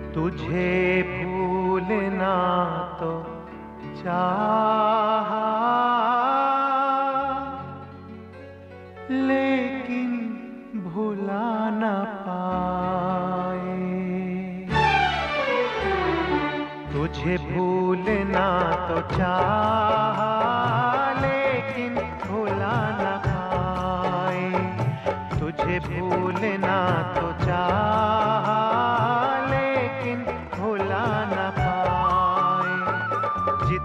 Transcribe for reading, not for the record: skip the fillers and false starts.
तुझे भूलना तो चाहा, लेकिन भुला न पाए। तुझे भूलना तो चाहा, लेकिन भुला न पाए। तुझे भूलना तो चाहा,